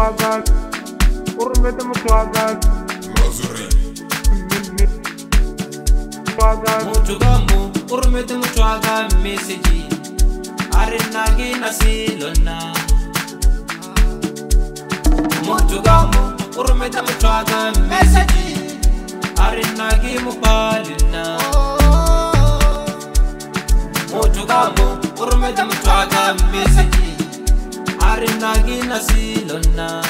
mutwagal, urmete mutwagal, mutugamu urmete mutwaga message arinagi nasilona mutugamu urmete mutwaga message arinagi mupalina mutugamu urmete mutwaga message arinagi nasilona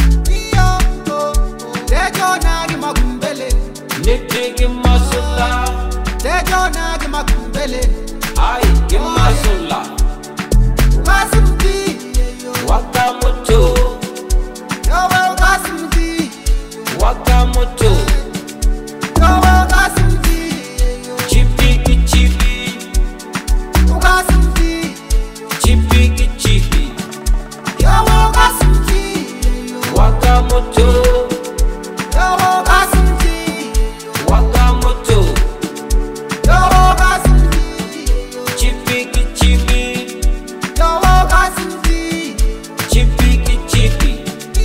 Tejo nagi magumbele Nitiki masula Tejo nagi magumbele Ai kimasula Ugasumdi Wakamoto Yowe ugasumdi Wakamoto Yowe ugasumdi Chipiki chipi Ugasumdi Chipiki chipi Yowe ugasumdi Wakamoto Yowe ugasumdi Wakamoto Yowe ugasumdi Chipiki chipi Yowe ugasumdi Chipiki chipi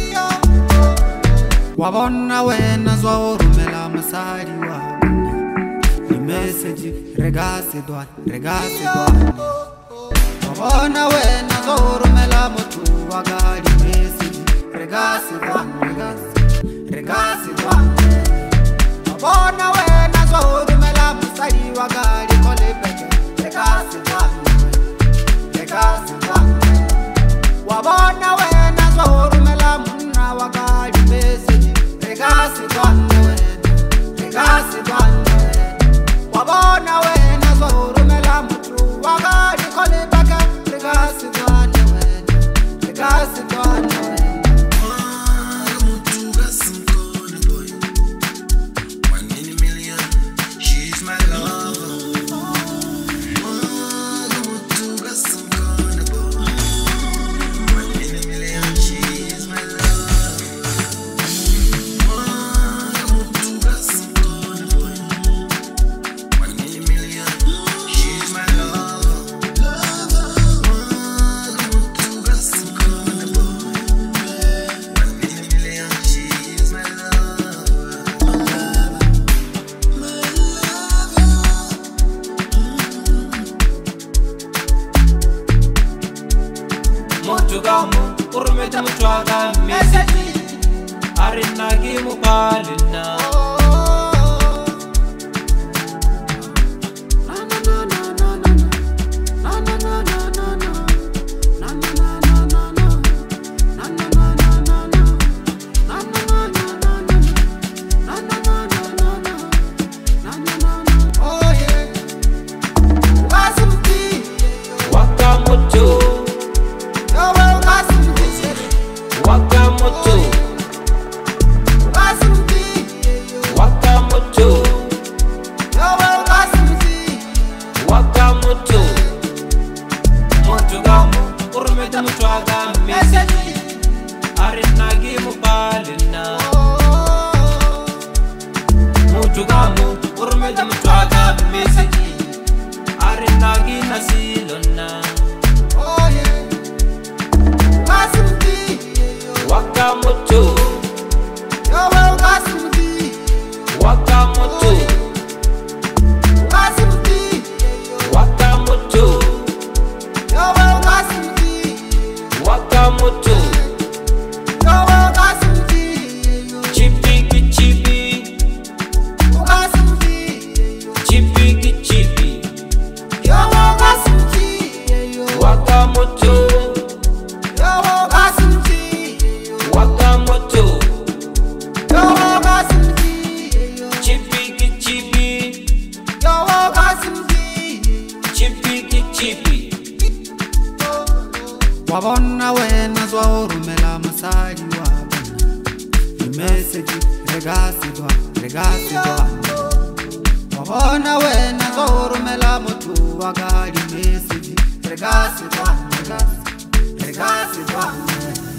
Wabona wena zwa urumela masari wabona Ni message regase dwan Wabona wena zwa urumela mutu wagali message regase dwan Wabona wena zwa urumela masari wagali kolebeke regase dwan Wabona wena zwa urumela muna wagali message regase dwan Wabona wena zwa urumela mutu wagali kolebeke regase dwan Mutugamu urmete mutwaga message arinagi mupalina Wakamoto Wakamoto Mutugamu urmete mutwaga message arinagi mupalina Mutugamu urmete mutwaga message arinagi nasilona Wakamoto Wakamoto Wakamoto Wakamoto Chipiki chipi Chipiki chipi Wakamoto Wakamoto Chipiki chipi Chipiki chipi Wabona wena zwa urumela masari wabona Ni message regase dwan Wabona wena zwa urumela mutu wagali message regase dwan